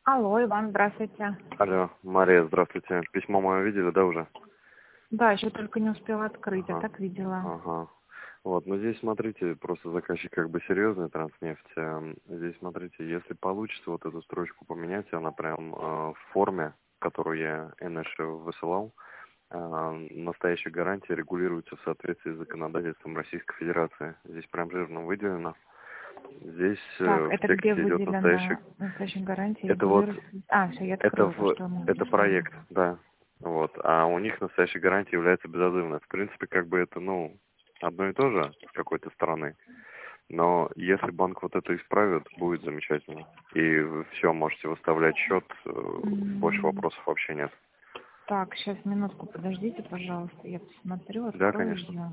Алло, Иван, здравствуйте. Алло, Мария, здравствуйте. Письмо мое видели, да, уже? Да, еще только не успела открыть, а Ага, так видела. ага. Вот, ну здесь, смотрите, просто заказчик как бы серьезный, Транснефть. Здесь, смотрите, если получится вот эту строчку поменять, она прям в форме, которую я НШ высылал, настоящая гарантия регулируется в соответствии с законодательством Российской Федерации. Здесь прям жирно выделено. Здесь Так, в это где тексте идет выделено настоящая гарантия это вот, регулируется? А, все, я это открыла то, что мы это писали. проект, да. Вот. А у них настоящая гарантия является безотзывной. В принципе, как бы это, одно и то же с какой-то стороны. Но если банк вот это исправит, будет замечательно. И вы все, можете выставлять счет, больше М, вопросов вообще нет. Так, сейчас минутку, подождите, пожалуйста, я посмотрю, Да, открою конечно. ее.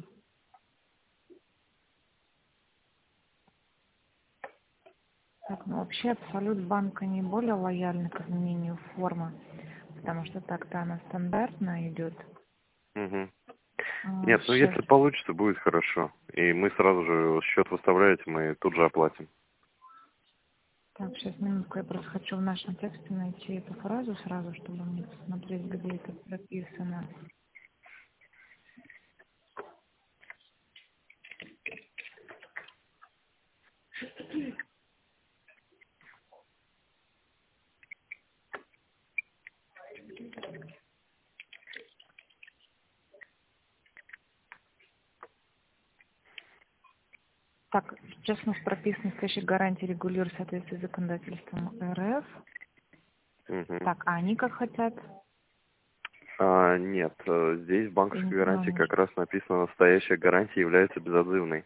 Так, ну вообще Абсолют банка не более лояльны к изменению формы, потому что так-то она стандартно идет. Мгм. Нет, ну Сейчас. если получится, будет хорошо. И мы сразу же счет выставляете, мы тут же оплатим. Так, сейчас минутку, я просто хочу в нашем тексте найти эту фразу сразу, чтобы мне посмотреть, где это прописано. Так, сейчас у нас прописано настоящая гарантия регулирует в соответствии с законодательством РФ. Мгм. Так, а они как хотят? Нет, здесь в Я не банковской гарантии поняла. как раз написано, настоящая гарантия является безотзывной.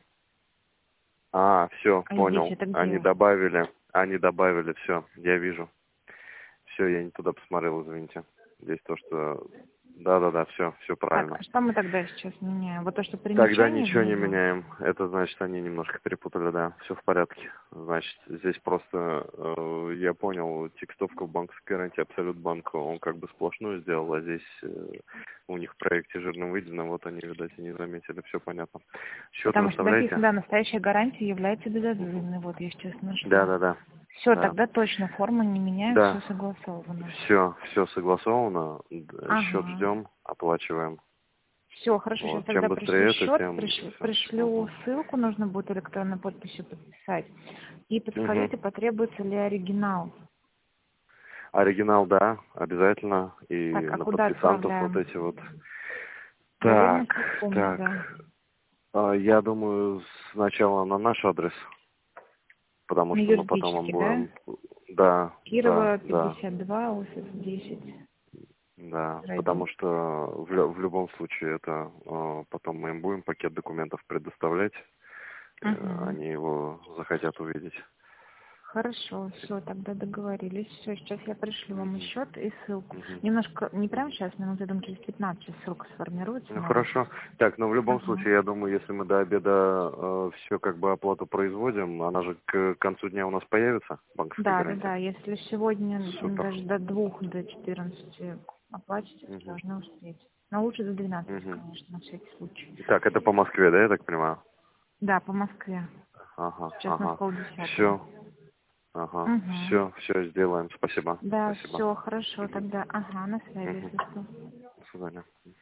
Все, А здесь понял. это Они где? добавили, все, я вижу. Все, я не туда посмотрел, извините. Здесь то, что... Да, все Так, правильно. а что мы тогда сейчас меняем? Вот то, что Тогда примечание ничего не внизу? меняем. Это значит, они немножко перепутали, да. Все в порядке. Значит, здесь просто, я понял, текстовка в банковской гарантии Абсолют банка, он как бы сплошную сделал, а здесь у них в проекте жирно выделено, вот они, видать, и не заметили, все понятно. Счет Потому что написано, выставляете? да, настоящая гарантия является Мгм. безотзывной. Вот, я сейчас нашла. Да. Все, Да. тогда точно форму не меняем, все Да. согласовано. Все согласовано. Счет Ага. ждем, оплачиваем. Все, хорошо, сейчас Вот. Чем тогда пришлю быстрее это, счет, тем все. пришлю ссылку, нужно будет электронной подписью подписать. И Угу. подскажите, потребуется ли оригинал? Оригинал, да, обязательно. И Так, а на куда подписантов вот отправляем? эти вот. Так, Доверенность какому, так. да? Я думаю, сначала на наш адрес, потому На что мы потом юридический, вам да? будем... Да, Кирова, да. 52, офис 10. Да, Радио. потому что в любом случае это потом мы им будем пакет документов предоставлять, Угу. они его захотят увидеть. Хорошо, все, тогда договорились. Все, сейчас я пришлю вам и Мгм, счет, и ссылку. мгм, Немножко, не прямо мгм. сейчас, минут, я думаю, через 15 сейчас ссылка сформируется Ну на вас. хорошо. Так, но в любом Ага. случае, я думаю, если мы до обеда все как бы оплату производим, она же к концу дня у нас появится, банковская гарантия. Да. Если сегодня Супер. даже до 2, до 14 оплатите, то Мгм, должны успеть. Но лучше до 12, мгм. конечно, на всякий случай. Так, это по Москве, да, я так понимаю? Да, по Москве. Сейчас у нас Ага. полдесятого. Все, ага. Угу. Все сделаем. Спасибо. Да, Спасибо. все, хорошо Мгм, тогда. Ага, на связи, мгм. если что. До свидания.